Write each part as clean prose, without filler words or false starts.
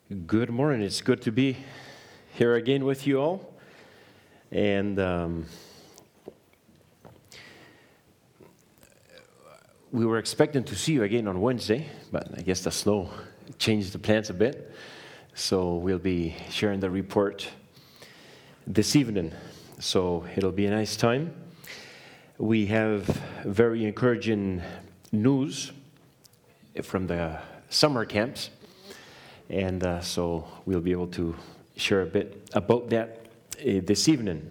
Good morning. It's good to be here again with you all. And we were expecting to see you again on Wednesday, but I guess the snow changed the plans a bit. So we'll be sharing the report this evening. So it'll be a nice time. We have very encouraging news from the summer camps. And so we'll be able to share a bit about that this evening.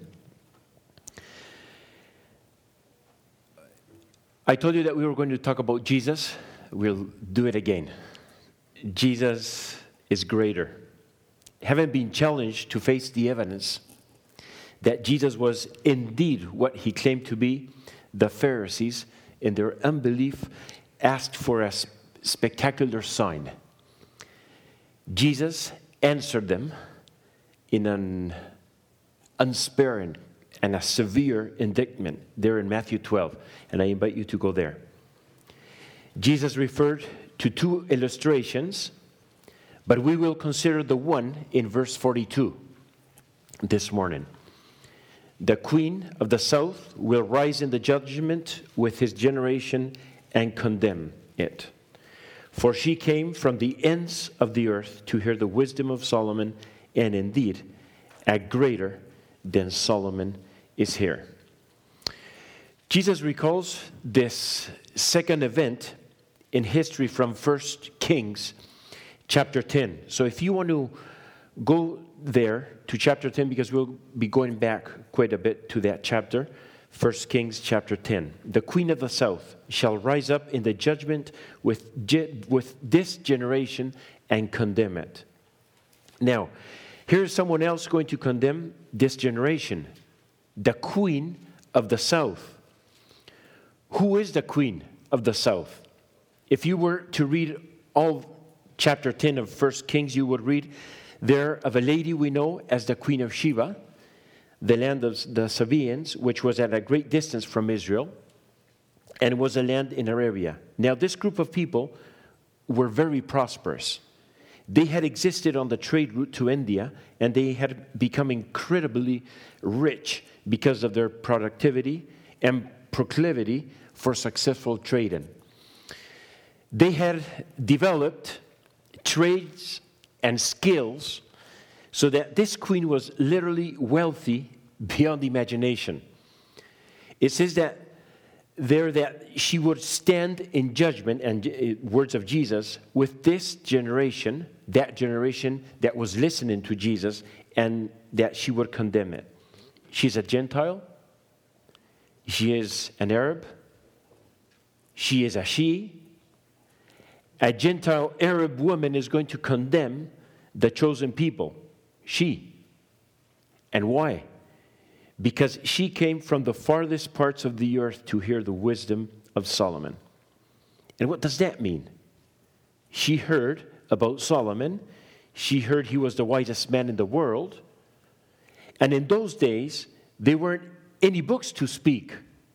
I told you that we were going to talk about Jesus. We'll do it again. Jesus is greater. Having been challenged to face the evidence that Jesus was indeed what he claimed to be, the Pharisees, in their unbelief, asked for a spectacular sign. Jesus answered them in an unsparing and a severe indictment there in Matthew 12, and I invite you to go there. Jesus referred to two illustrations, but we will consider the one in verse 42 this morning. The queen of the south will rise in the judgment with his generation and condemn it. For she came from the ends of the earth to hear the wisdom of Solomon, and indeed, a greater than Solomon is here. Jesus recalls this second event in history from 1 Kings chapter 10. So if you want to go there to chapter 10, because we'll be going back quite a bit to that chapter, 1 Kings chapter 10. The queen of the south shall rise up in the judgment with this generation and condemn it. Now, here's someone else going to condemn this generation. The queen of the south. Who is the queen of the south? If you were to read all chapter 10 of 1 Kings, you would read there of a lady we know as the Queen of Sheba, the land of the Sabaeans, which was at a great distance from Israel, and was a land in Arabia. Now, this group of people were very prosperous. They had existed on the trade route to India, and they had become incredibly rich because of their productivity and proclivity for successful trading. They had developed trades and skills so that this queen was literally wealthy beyond imagination. It says that there that she would stand in judgment, and words of Jesus, with this generation, that generation that was listening to Jesus, and that she would condemn it. She's a Gentile. She is an Arab. She is a she. A Gentile Arab woman is going to condemn the chosen people. She. And why? Because she came from the farthest parts of the earth to hear the wisdom of Solomon. And what does that mean? She heard about Solomon. She heard he was the wisest man in the world. And in those days, there weren't any books to speak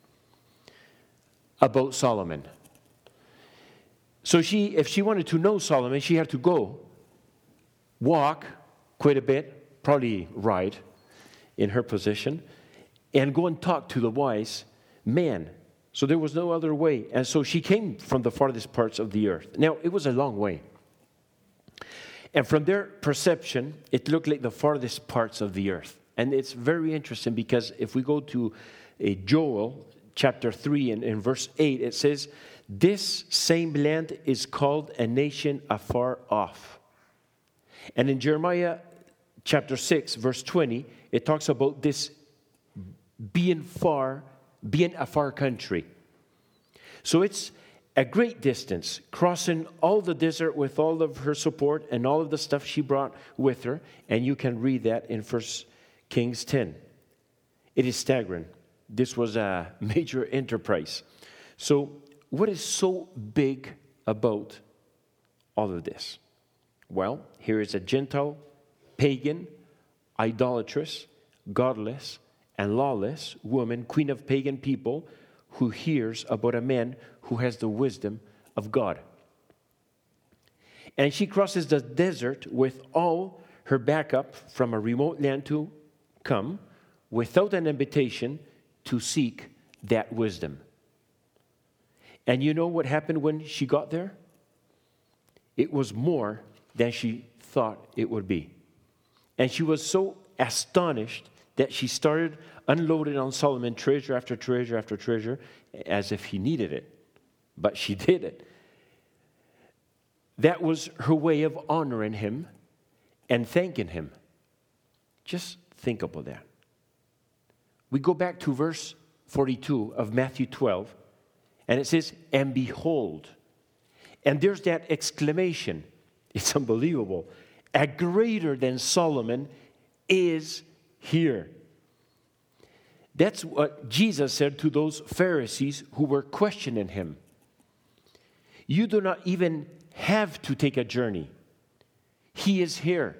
about Solomon. So if she wanted to know Solomon, she had to go, walk quite a bit, probably ride in her position, and go and talk to the wise man. So there was no other way. And so she came from the farthest parts of the earth. Now, it was a long way. And from their perception, it looked like the farthest parts of the earth. And it's very interesting because if we go to Joel chapter 3 and in verse 8, it says, "This same land is called a nation afar off." And in Jeremiah chapter 6, verse 20, it talks about this being a far country. So it's a great distance, crossing all the desert with all of her support and all of the stuff she brought with her. And you can read that in 1 Kings 10. It is staggering. This was a major enterprise. So what is so big about all of this? Well, here is a Gentile, pagan, idolatrous, godless, and lawless woman, queen of pagan people, who hears about a man who has the wisdom of God. And she crosses the desert with all her backup from a remote land to come without an invitation to seek that wisdom. And you know what happened when she got there? It was more than she thought it would be. And she was so astonished that she started unloading on Solomon treasure after treasure after treasure as if he needed it. But she did it. That was her way of honoring him and thanking him. Just think about that. We go back to verse 42 of Matthew 12, and it says, "And behold," and there's that exclamation. It's unbelievable. "A greater than Solomon is here." That's what Jesus said to those Pharisees who were questioning him. You do not even have to take a journey. He is here.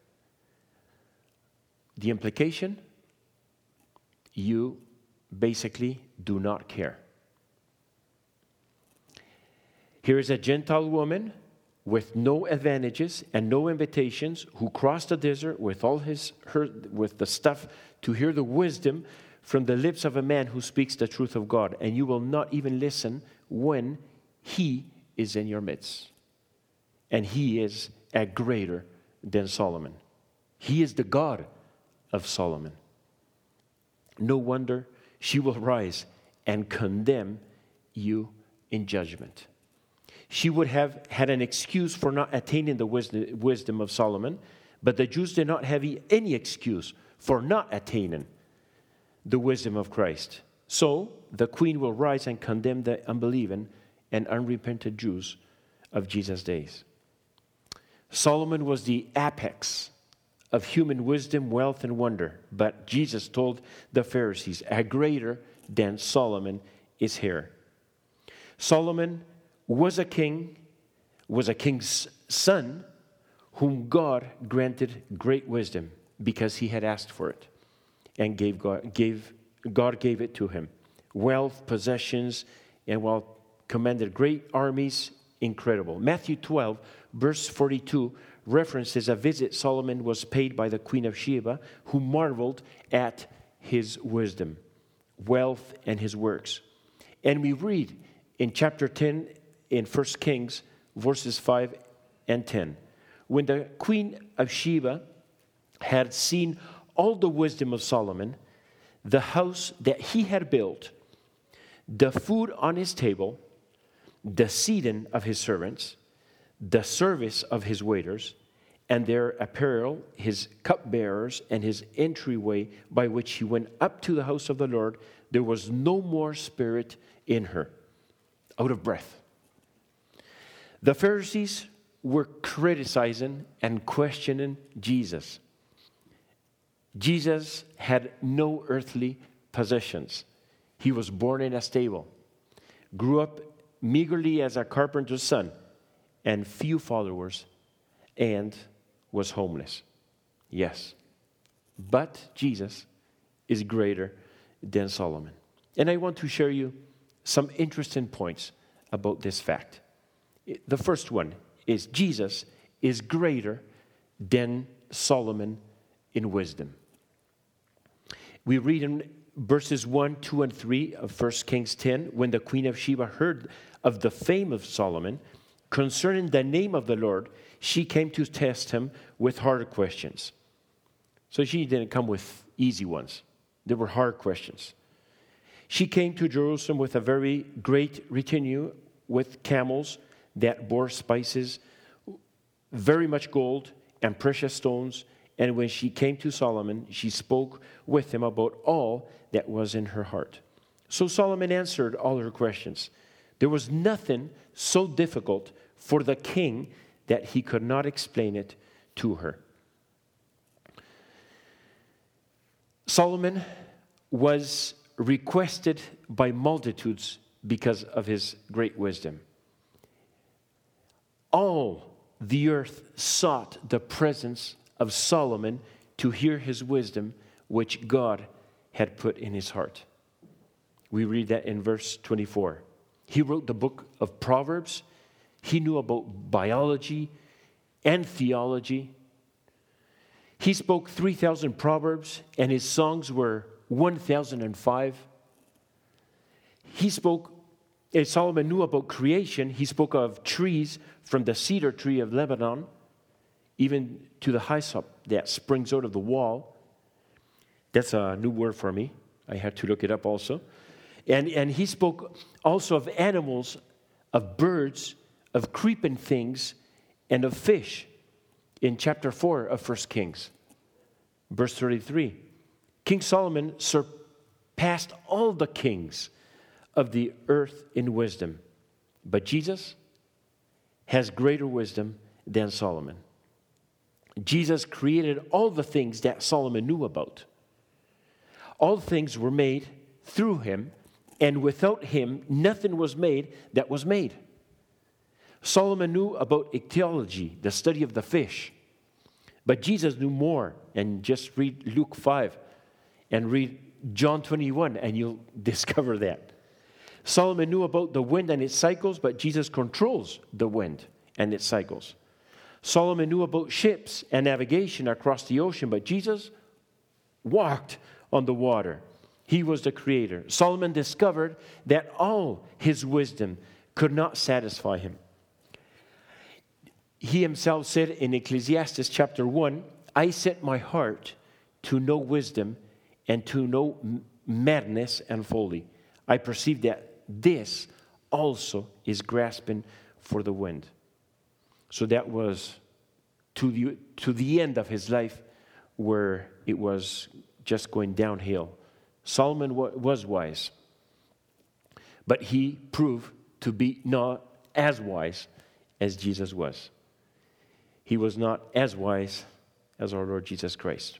The implication? You basically do not care. Here is a Gentile woman with no advantages and no invitations who crossed the desert with all with the stuff to hear the wisdom from the lips of a man who speaks the truth of God, and you will not even listen when he is in your midst. And he is a greater than Solomon. He is the God of Solomon. No wonder she will rise and condemn you in judgment. She would have had an excuse for not attaining the wisdom of Solomon, but the Jews did not have any excuse for not attaining the wisdom of Christ. So the queen will rise and condemn the unbelieving and unrepentant Jews of Jesus' days. Solomon was the apex of human wisdom, wealth, and wonder, but Jesus told the Pharisees, a greater than Solomon is here. Solomon was a king's son, whom God granted great wisdom because he had asked for it, and God gave it to him. Wealth, possessions, and commanded great armies, incredible. Matthew 12, verse 42, references a visit Solomon was paid by the Queen of Sheba, who marveled at his wisdom, wealth, and his works. And we read in chapter 10 in 1 Kings, verses 5 and 10, when the Queen of Sheba had seen all the wisdom of Solomon, the house that he had built, the food on his table, the seating of his servants, the service of his waiters, and their apparel, his cupbearers, and his entryway by which he went up to the house of the Lord, there was no more spirit in her. Out of breath. The Pharisees were criticizing and questioning Jesus. Jesus had no earthly possessions. He was born in a stable, grew up meagerly as a carpenter's son, and few followers, and was homeless. Yes, but Jesus is greater than Solomon. And I want to share you some interesting points about this fact. The first one is Jesus is greater than Solomon in wisdom. We read in verses 1, 2, and 3 of 1 Kings 10, when the Queen of Sheba heard of the fame of Solomon concerning the name of the Lord, she came to test him with harder questions. So she didn't come with easy ones. They were hard questions. She came to Jerusalem with a very great retinue with camels that bore spices, very much gold and precious stones. And when she came to Solomon, she spoke with him about all that was in her heart. So Solomon answered all her questions. There was nothing so difficult for the king that he could not explain it to her. Solomon was requested by multitudes because of his great wisdom. All the earth sought the presence of Solomon to hear his wisdom, which God had put in his heart. We read that in verse 24. He wrote the book of Proverbs. He knew about biology, and theology. He spoke 3,000 proverbs, and his songs were 1,005. Solomon knew about creation. He spoke of trees from the cedar tree of Lebanon, even to the hyssop that springs out of the wall. That's a new word for me. I had to look it up also. And he spoke also of animals, of birds, of creeping things, and of fish in chapter 4 of 1 Kings, verse 33. King Solomon surpassed all the kings of the earth in wisdom, but Jesus has greater wisdom than Solomon. Jesus created all the things that Solomon knew about. All things were made through him, and without him, nothing was made that was made. Solomon knew about ichthyology, the study of the fish. But Jesus knew more. And just read Luke 5 and read John 21, and you'll discover that. Solomon knew about the wind and its cycles, but Jesus controls the wind and its cycles. Solomon knew about ships and navigation across the ocean, but Jesus walked on the water. He was the creator. Solomon discovered that all his wisdom could not satisfy him. He himself said in Ecclesiastes chapter 1, I set my heart to know wisdom and to know madness and folly. I perceive that this also is grasping for the wind. So that was to the end of his life, where it was just going downhill. Solomon was wise, but he proved to be not as wise as Jesus was. He was not as wise as our Lord Jesus Christ.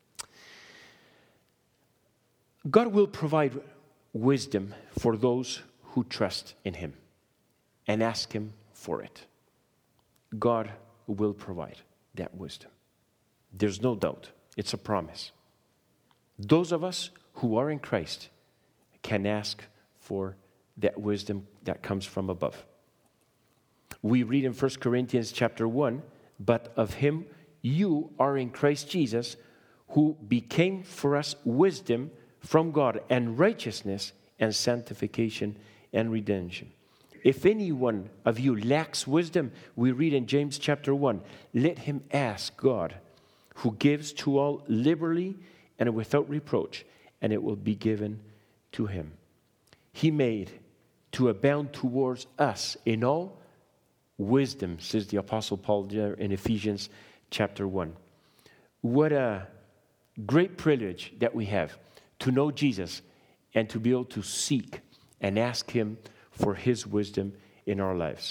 God will provide wisdom for those who trust in him and ask him for it. God will provide that wisdom. There's no doubt. It's a promise. Those of us who are in Christ can ask for that wisdom that comes from above. We read in 1 Corinthians chapter 1, but of him you are in Christ Jesus, who became for us wisdom from God and righteousness and sanctification and redemption. If any one of you lacks wisdom, we read in James chapter 1, let him ask God, who gives to all liberally and without reproach, and it will be given to him. He made to abound towards us in all wisdom, says the Apostle Paul there in Ephesians chapter 1. What a great privilege that we have to know Jesus and to be able to seek and ask him for his wisdom in our lives.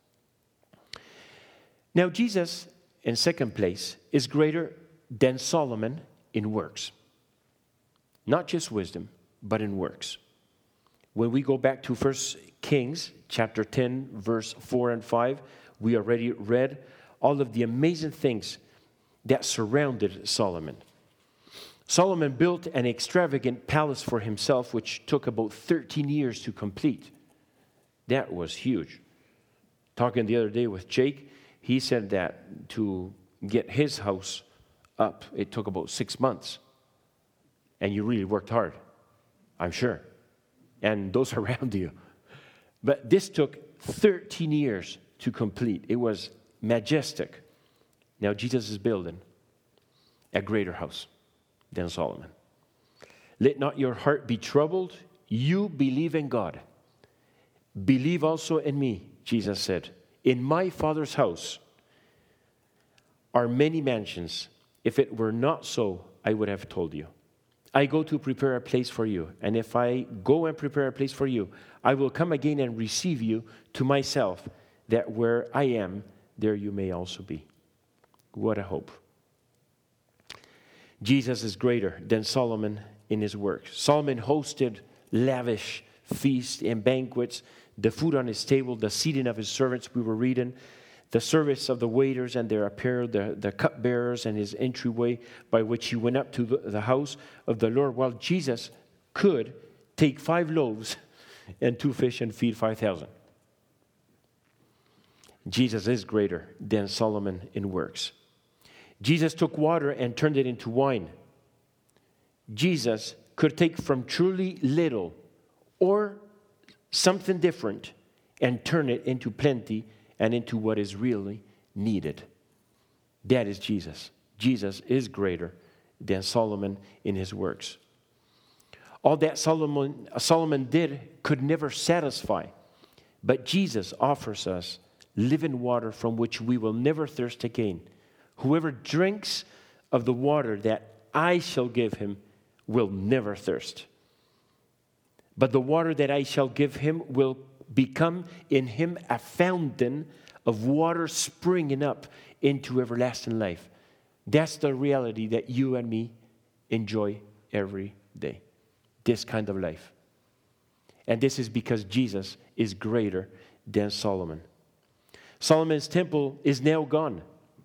Now, Jesus, in second place, is greater than Solomon in works. Not just wisdom, but in works. When we go back to 1 Kings chapter 10, verse 4 and 5, we already read all of the amazing things that surrounded Solomon. Solomon built an extravagant palace for himself, which took about 13 years to complete. That was huge. Talking the other day with Jake, he said that to get his house up, it took about 6 months. And you really worked hard, I'm sure. And those around you. But this took 13 years to complete. It was majestic. Now Jesus is building a greater house than Solomon. Let not your heart be troubled. You believe in God. Believe also in me, Jesus said. In my Father's house are many mansions. If it were not so, I would have told you. I go to prepare a place for you. And if I go and prepare a place for you, I will come again and receive you to myself, that where I am, there you may also be. What a hope. Jesus is greater than Solomon in his work. Solomon hosted lavish feasts and banquets, the food on his table, the seating of his servants, we were reading, the service of the waiters and their apparel, the cupbearers and his entryway by which he went up to the house of the Lord, while Jesus could take 5 loaves and 2 fish and feed 5,000. Jesus is greater than Solomon in works. Jesus took water and turned it into wine. Jesus could take from truly little or something different and turn it into plenty and into what is really needed. That is Jesus. Jesus is greater than Solomon in his works. All that Solomon did could never satisfy, but Jesus offers us living water from which we will never thirst again. Whoever drinks of the water that I shall give him will never thirst. But the water that I shall give him will become in him a fountain of water springing up into everlasting life. That's the reality that you and me enjoy every day. This kind of life. And this is because Jesus is greater than Solomon. Solomon's temple is now gone.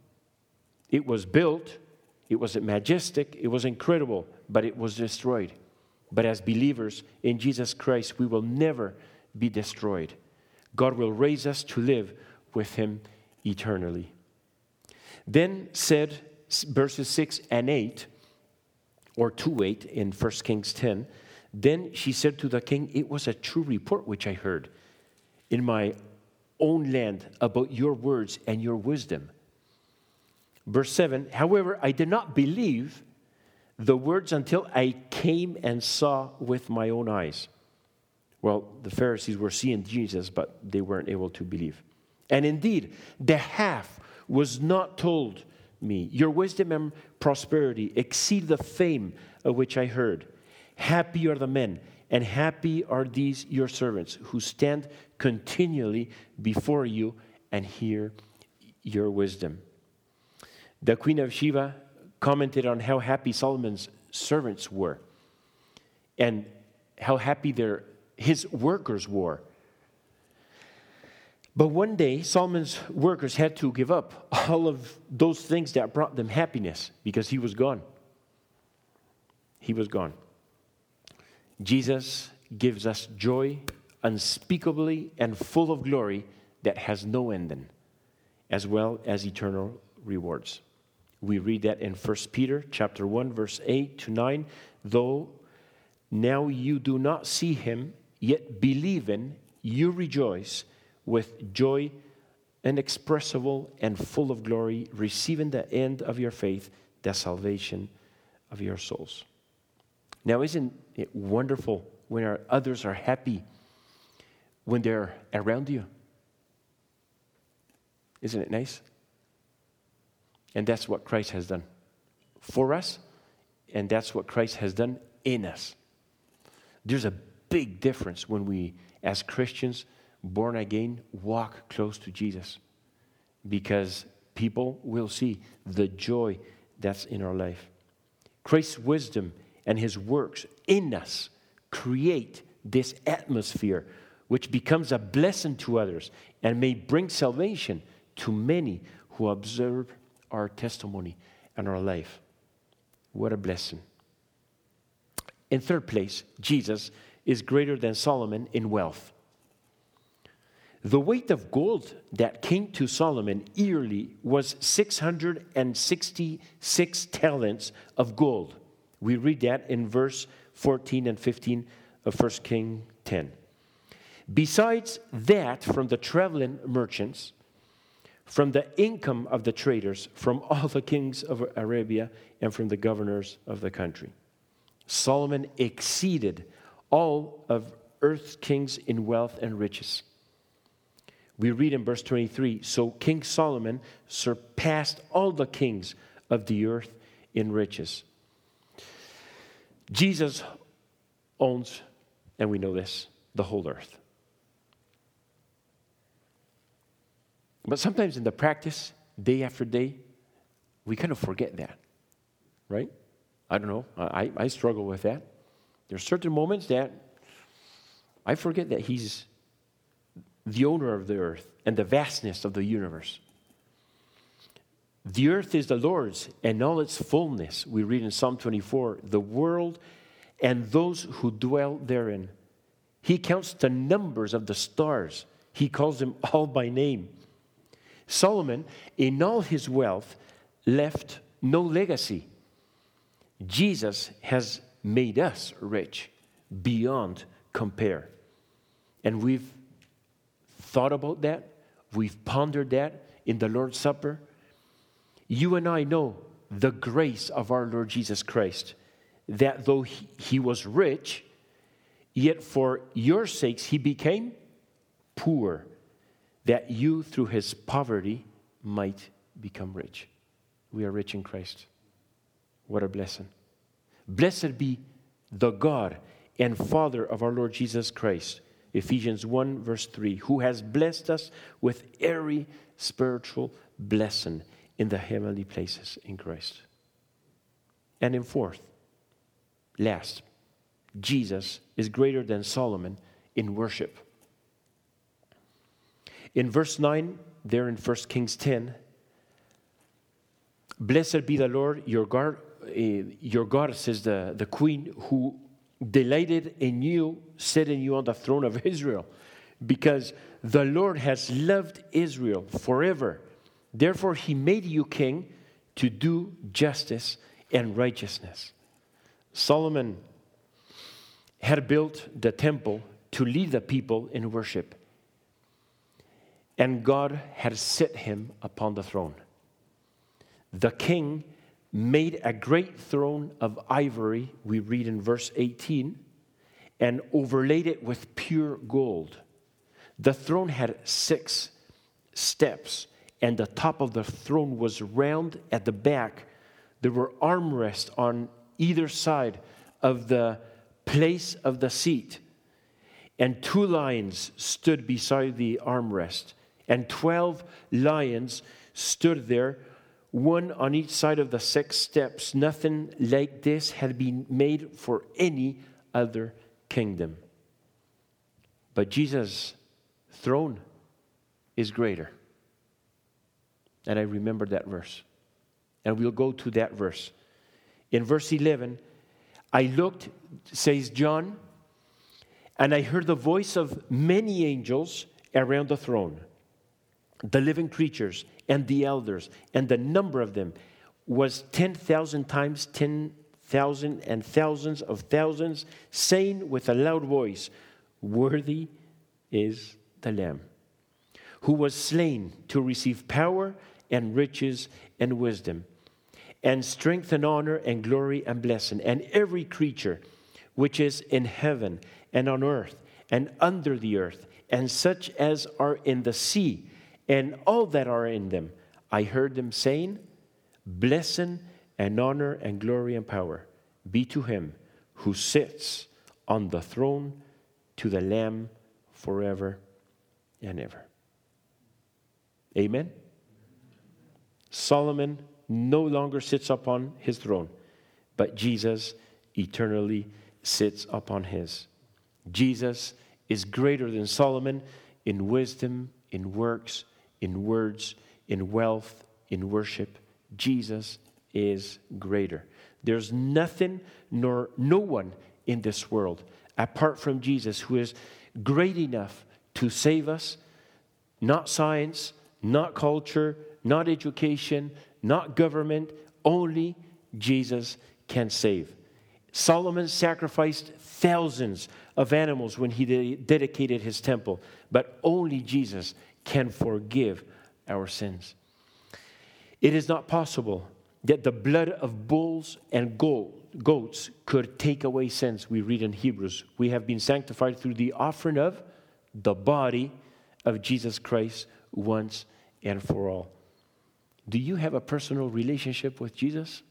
It was built, it was majestic, it was incredible, but it was destroyed. But as believers in Jesus Christ, we will never be destroyed. God will raise us to live with him eternally. Then said verses 6 and 8, or 2:8 in 1 Kings 10, then she said to the king, it was a true report which I heard in my own land about your words and your wisdom. Verse 7, however, I did not believe the words until I came and saw with my own eyes. Well, the Pharisees were seeing Jesus, but they weren't able to believe. And indeed, the half was not told me. Your wisdom and prosperity exceed the fame of which I heard. Happy are the men, and happy are these your servants, who stand continually before you and hear your wisdom. The Queen of Sheba commented on how happy Solomon's servants were and how happy his workers were. But one day, Solomon's workers had to give up all of those things that brought them happiness because he was gone. He was gone. Jesus gives us joy unspeakably and full of glory that has no ending, as well as eternal rewards. We read that in 1 Peter chapter 1, verse 8 to 9. Though now you do not see him, yet believing, you rejoice with joy inexpressible and full of glory, receiving the end of your faith, the salvation of your souls. Now, isn't it wonderful when others are happy when they're around you? Isn't it nice? And that's what Christ has done for us, and that's what Christ has done in us. There's a big difference when we, as Christians, born again, walk close to Jesus, because people will see the joy that's in our life. Christ's wisdom and his works in us create this atmosphere which becomes a blessing to others and may bring salvation to many who observe our testimony and our life. What a blessing. In third place, Jesus is greater than Solomon in wealth. The weight of gold that came to Solomon yearly was 666 talents of gold. We read that in verse 14 and 15 of 1 Kings 10. Besides that, from the traveling merchants, from the income of the traders, from all the kings of Arabia, and from the governors of the country, Solomon exceeded all of earth's kings in wealth and riches. We read in verse 23, so King Solomon surpassed all the kings of the earth in riches. Jesus owns, and we know this, the whole earth. But sometimes in the practice, day after day, we kind of forget that, right? I don't know. I struggle with that. There's certain moments that I forget that he's the owner of the earth and the vastness of the universe. The earth is the Lord's and all its fullness. We read in Psalm 24, the world and those who dwell therein. He counts the numbers of the stars. He calls them all by name. Solomon, in all his wealth, left no legacy. Jesus has made us rich beyond compare. And we've thought about that. We've pondered that in the Lord's Supper. You and I know the grace of our Lord Jesus Christ, that though he was rich, yet for your sakes he became poor, that you through his poverty might become rich. We are rich in Christ. What a blessing. Blessed be the God and Father of our Lord Jesus Christ, Ephesians 1 verse 3, who has blessed us with every spiritual blessing in the heavenly places in Christ. And in fourth, last, Jesus is greater than Solomon in worship. In verse 9, there in 1 Kings 10, blessed be the Lord, your God, says the queen, who delighted in you, setting you on the throne of Israel, because the Lord has loved Israel forever. Therefore, he made you king to do justice and righteousness. Solomon had built the temple to lead the people in worship, and God had set him upon the throne. The king made a great throne of ivory, we read in verse 18, and overlaid it with pure gold. The throne had 6 steps, and the top of the throne was round at the back. There were armrests on either side of the place of the seat, and 2 lions stood beside the armrest, and 12 lions stood there, one on each side of the 6 steps. Nothing like this had been made for any other kingdom. But Jesus' throne is greater. And I remember that verse. And we'll go to that verse. In verse 11, I looked, says John, and I heard the voice of many angels around the throne, the living creatures and the elders, and the number of them was 10,000 times 10,000 and thousands of thousands, saying with a loud voice, worthy is the Lamb, who was slain to receive power and riches and wisdom, and strength and honor and glory and blessing. And every creature which is in heaven and on earth and under the earth, and such as are in the sea, and all that are in them, I heard them saying, blessing and honor and glory and power be to him who sits on the throne, to the Lamb forever and ever. Amen? Solomon no longer sits upon his throne, but Jesus eternally sits upon his. Jesus is greater than Solomon in wisdom, in works, in words, in wealth, in worship. Jesus is greater. There's nothing nor no one in this world apart from Jesus who is great enough to save us. Not science, not culture, not education, not government. Only Jesus can save. Solomon sacrificed thousands of animals when he dedicated his temple, but only Jesus can forgive our sins. It is not possible that the blood of bulls and goats could take away sins. We read in Hebrews, we have been sanctified through the offering of the body of Jesus Christ once and for all. Do you have a personal relationship with Jesus?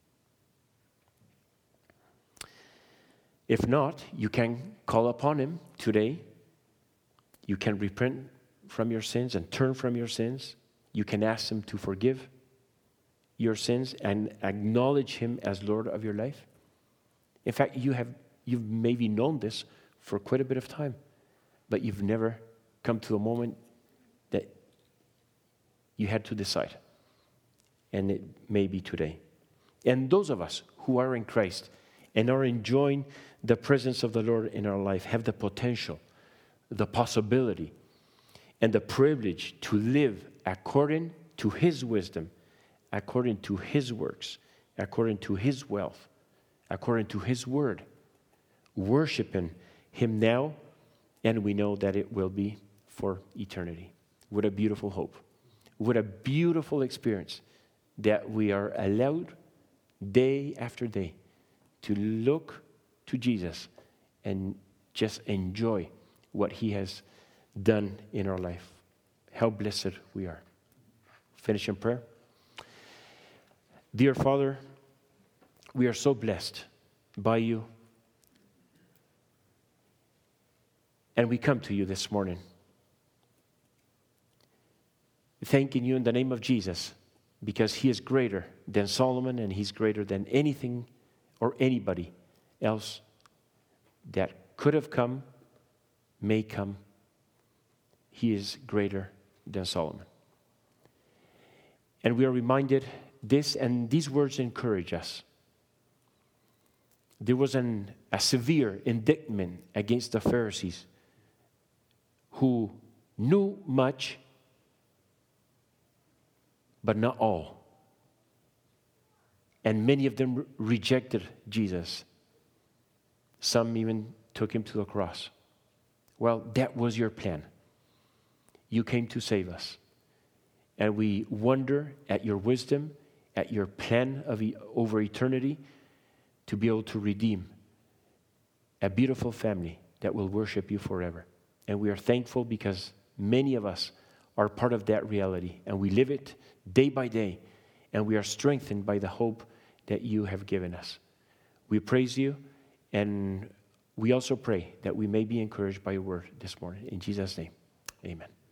If not, you can call upon him today. You can repent from your sins and turn from your sins. You can ask him to forgive your sins and acknowledge him as Lord of your life. In fact, you've maybe known this for quite a bit of time, but you've never come to a moment that you had to decide. And it may be today. And those of us who are in Christ and are enjoying the presence of the Lord in our life have the potential, the possibility, and the privilege to live according to his wisdom, according to his works, according to his wealth, according to his word, worshiping him now, and we know that it will be for eternity. What a beautiful hope. What a beautiful experience that we are allowed day after day to look to Jesus and just enjoy what he has done in our life. How blessed we are. Finish in prayer. Dear Father, we are so blessed by you. And we come to you this morning, thanking you in the name of Jesus, because he is greater than Solomon and he's greater than anything or anybody else that could have come, may come. He is greater than Solomon. And we are reminded this, and these words encourage us. There was a severe indictment against the Pharisees who knew much, but not all. And many of them rejected Jesus. Some even took him to the cross. Well, that was your plan. You came to save us. And we wonder at your wisdom, at your plan over eternity, to be able to redeem a beautiful family that will worship you forever. And we are thankful because many of us are part of that reality, and we live it day by day, and we are strengthened by the hope that you have given us. We praise you, and we also pray that we may be encouraged by your word this morning. In Jesus' name, amen.